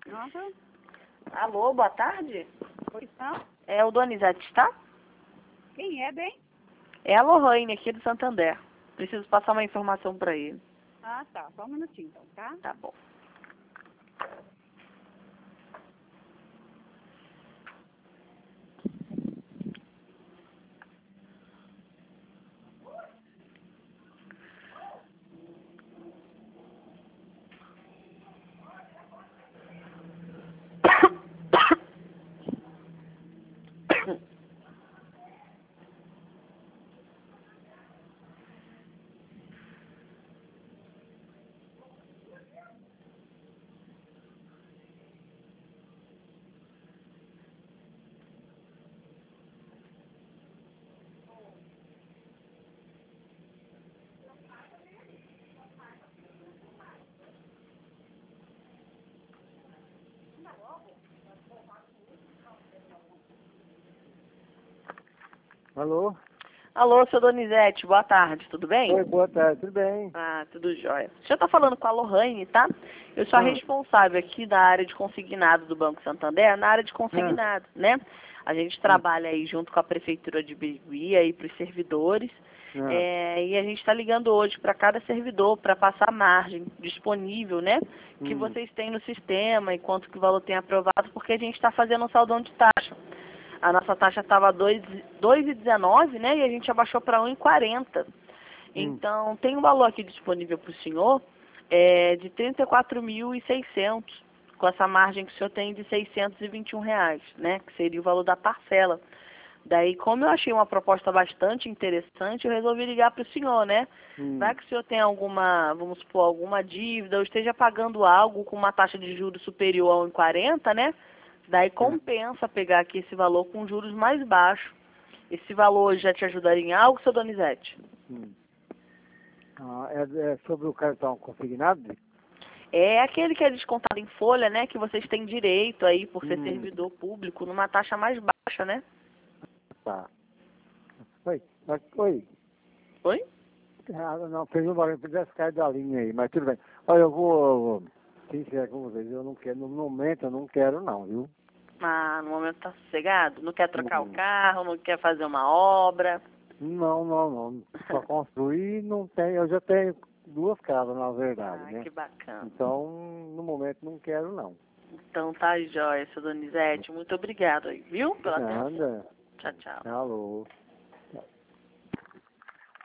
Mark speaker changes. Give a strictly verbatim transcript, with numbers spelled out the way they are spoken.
Speaker 1: Nossa,
Speaker 2: Alô, boa tarde.
Speaker 1: pois não?
Speaker 2: É o Donizete, tá?
Speaker 1: Quem é, bem?
Speaker 2: É a Lohane aqui do Santander. Preciso passar uma informação para ele.
Speaker 1: Ah, tá. Só um minutinho, então, tá?
Speaker 2: Tá bom.
Speaker 3: Alô?
Speaker 2: Alô, seu Donizete, boa tarde, tudo bem?
Speaker 3: Oi, boa tarde, tudo bem?
Speaker 2: Ah, tudo jóia. Você tá falando com a Lohane, tá? Eu sou a
Speaker 3: Ah.
Speaker 2: responsável aqui da área de consignado do Banco Santander, na área de consignado, né? A gente trabalha aí junto com a Prefeitura de Birigui, aí para os servidores.
Speaker 3: Ah.
Speaker 2: É, e a gente está ligando hoje para cada servidor, para passar a margem disponível, né? Que
Speaker 3: Hum.
Speaker 2: vocês têm no sistema e quanto que o valor tem aprovado, porque a gente está fazendo um saldão de taxa. A nossa taxa estava dois e dezenove, né? E a gente abaixou para um e quarenta. Então, tem um valor aqui disponível para o senhor é, de trinta e quatro mil e seiscentos, com essa margem que o senhor tem de seiscentos e vinte e um reais, né? Que seria o valor da parcela. Daí, como eu achei uma proposta bastante interessante, eu resolvi ligar para o senhor, né?
Speaker 3: Hum.
Speaker 2: Vai que o senhor tem alguma, vamos supor, alguma dívida, ou esteja pagando algo com uma taxa de juros superior a um e quarenta, né? Daí compensa pegar aqui esse valor com juros mais baixos. Esse valor já te ajudaria em algo, seu Donizete?
Speaker 3: Hum. Ah, é, é sobre o cartão consignado?
Speaker 2: É aquele que é descontado em folha, né? Que vocês têm direito aí por ser
Speaker 3: Hum.
Speaker 2: servidor público, numa taxa mais baixa, né?
Speaker 3: Tá. Oi, mas- oi.
Speaker 2: Oi?
Speaker 3: Ah, não, fez um barulho, pudesse cair da linha aí, mas tudo bem. Olha, eu vou, sincero com vocês, eu não quero, no momento eu não quero não, viu?
Speaker 2: Ah, no momento tá sossegado? Não quer trocar
Speaker 3: Hum.
Speaker 2: o carro, não quer fazer uma obra?
Speaker 3: Não, não, não. Para construir não tem, eu já tenho duas casas, na verdade,
Speaker 2: Ah,
Speaker 3: né?
Speaker 2: que bacana.
Speaker 3: Então, no momento não quero não.
Speaker 2: Então tá jóia, seu Donizete. Muito obrigado aí, viu? Pela atenção.
Speaker 3: Nada.
Speaker 2: Tchau, tchau.
Speaker 3: Alô.